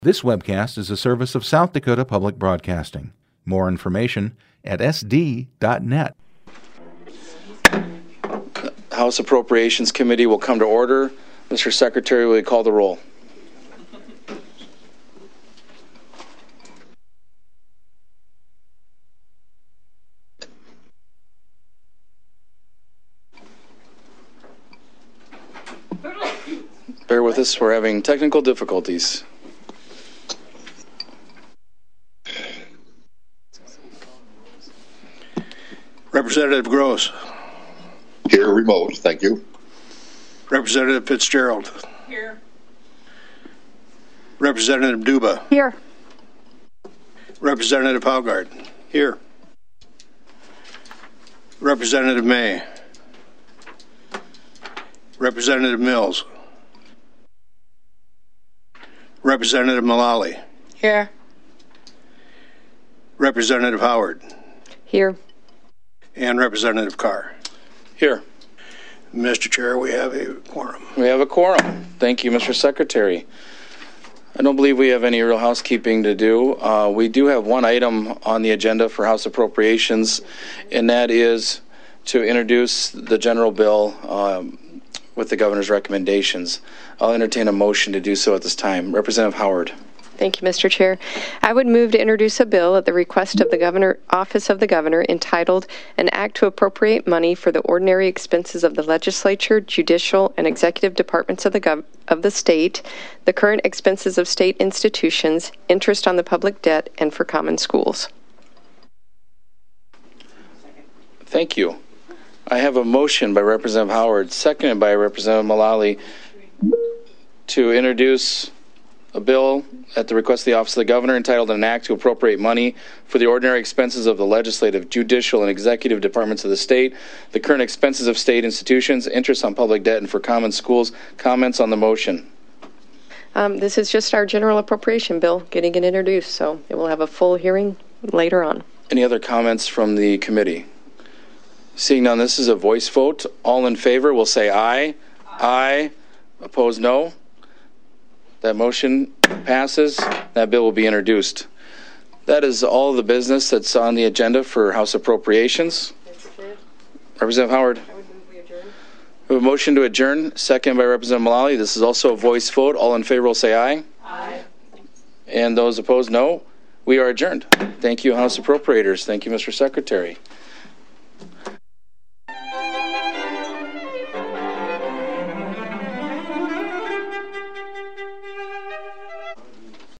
This webcast is a service of South Dakota Public Broadcasting. More information at sd.net. House Appropriations Committee will come to order. Mr. Secretary, will you call the roll? Bear with us, we're having technical difficulties. Representative Gross. Here, remote. Thank you. Representative Fitzgerald. Here. Representative Duba. Here. Representative Haugard. Here. Representative May. Representative Mills. Representative Mullally. Here. Representative Howard. Here. And Representative Carr. Here. Mr. Chair, we have a quorum. We have a quorum. Thank you, Mr. Secretary. I don't believe we have any real housekeeping to do. We do have one item on the agenda for House Appropriations, and that is to introduce the general bill with the governor's recommendations. I'll entertain a motion to do so at this time. Representative Howard. Thank you, Mr. Chair. I would move to introduce a bill at the request of the Office of the Governor entitled An Act to Appropriate Money for the Ordinary Expenses of the Legislature, Judicial, and Executive Departments of the State, the current expenses of state institutions, interest on the public debt, and for common schools. Thank you. I have a motion by Representative Howard, seconded by Representative Mullally, to introduce a bill at the request of the Office of the Governor entitled An Act to Appropriate Money for the Ordinary Expenses of the Legislative, Judicial, and Executive Departments of the State, the current expenses of state institutions, interest on public debt, and for common schools. Comments on the motion? This is just our general appropriation bill getting it introduced, so it will have a full hearing later on. Any other comments from the committee? Seeing none, this is a voice vote. All in favor will say aye. Aye. Opposed, no. That motion passes. That bill will be introduced. That is all the business that's on the agenda for House Appropriations. Representative Howard. I would move we adjourn. We have a motion to adjourn, second by Representative Mullally. This is also a voice vote. All in favor will say aye. Aye. And those opposed, no. We are adjourned. Thank you, House Appropriators. Thank you, Mr. Secretary.